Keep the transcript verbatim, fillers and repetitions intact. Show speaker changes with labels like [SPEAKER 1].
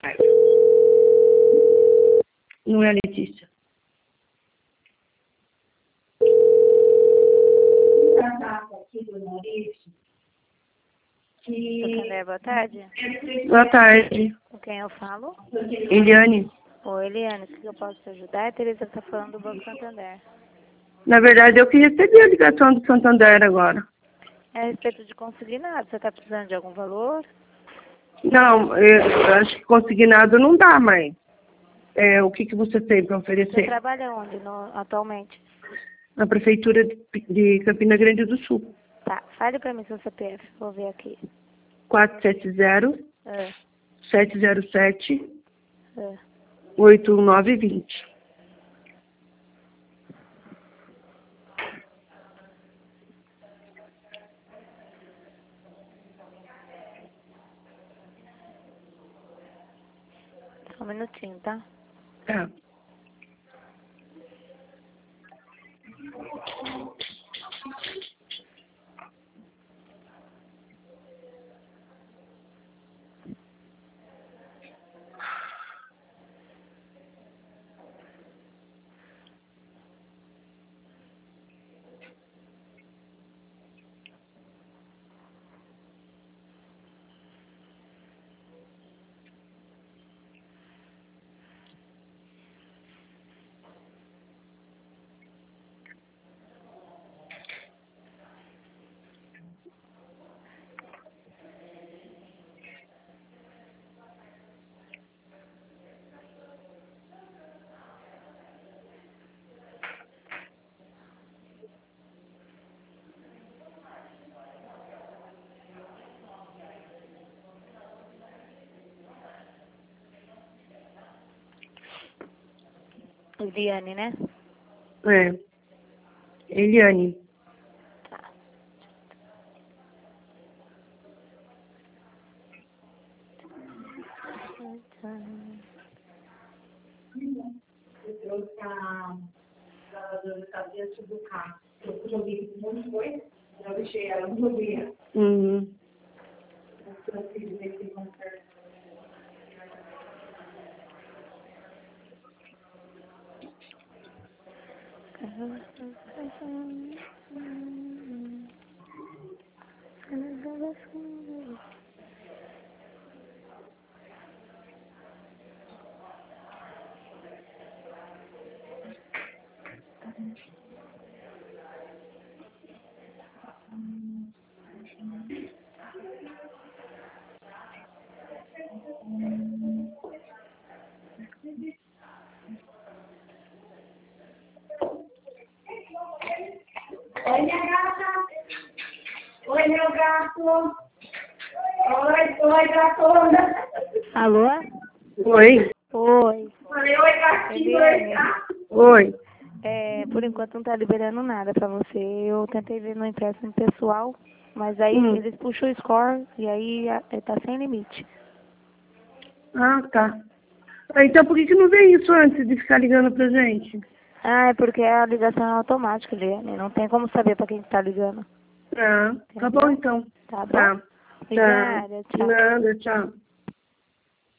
[SPEAKER 1] Não é a Letícia.
[SPEAKER 2] Santander, boa tarde.
[SPEAKER 1] Boa tarde.
[SPEAKER 2] Com quem eu falo?
[SPEAKER 1] Eliane.
[SPEAKER 2] Oi, Eliane, o que eu posso te ajudar? A Teresa está falando do Banco Santander.
[SPEAKER 1] Na verdade, eu que recebi a ligação do Santander agora.
[SPEAKER 2] É a respeito de consignado. Você está precisando de algum valor?
[SPEAKER 1] Não, eu acho que consignado não dá, mãe. É, o que, que você tem para
[SPEAKER 2] Você
[SPEAKER 1] oferecer?
[SPEAKER 2] trabalha onde no, atualmente?
[SPEAKER 1] Na Prefeitura de, de Campina Grande do Sul.
[SPEAKER 2] Tá, fale para mim seu C P F. Vou ver aqui.
[SPEAKER 1] quatro sete zero,
[SPEAKER 2] É,
[SPEAKER 1] sete zero sete,
[SPEAKER 2] é.
[SPEAKER 1] oito nove dois zero.
[SPEAKER 2] Só um minutinho, tá?
[SPEAKER 1] Tá.
[SPEAKER 2] Eliane, né?
[SPEAKER 1] É. Eliane.
[SPEAKER 2] Tá.
[SPEAKER 1] Uhum.
[SPEAKER 3] Oi, minha gata. Oi, meu gato. Oi, oi, gatona.
[SPEAKER 2] Alô?
[SPEAKER 1] Oi.
[SPEAKER 2] Oi.
[SPEAKER 3] Falei, oi, gatinho, oi,
[SPEAKER 2] Eliane,
[SPEAKER 3] gato.
[SPEAKER 1] Oi.
[SPEAKER 2] é, por enquanto não tá liberando nada pra você. Eu tentei ver no empréstimo pessoal, mas aí
[SPEAKER 1] Hum.
[SPEAKER 2] eles puxam o score e aí a- é, tá sem limite.
[SPEAKER 1] Ah, tá. Ah, então por que, que não veio isso antes de ficar ligando pra gente?
[SPEAKER 2] Ah, é porque a ligação é automática, Eliane. Não tem como saber pra quem tá ligando.
[SPEAKER 1] Ah, tá bom então.
[SPEAKER 2] Tá bom?
[SPEAKER 1] Tá. Tá.
[SPEAKER 2] Obrigada, tchau.
[SPEAKER 1] Nada, tchau.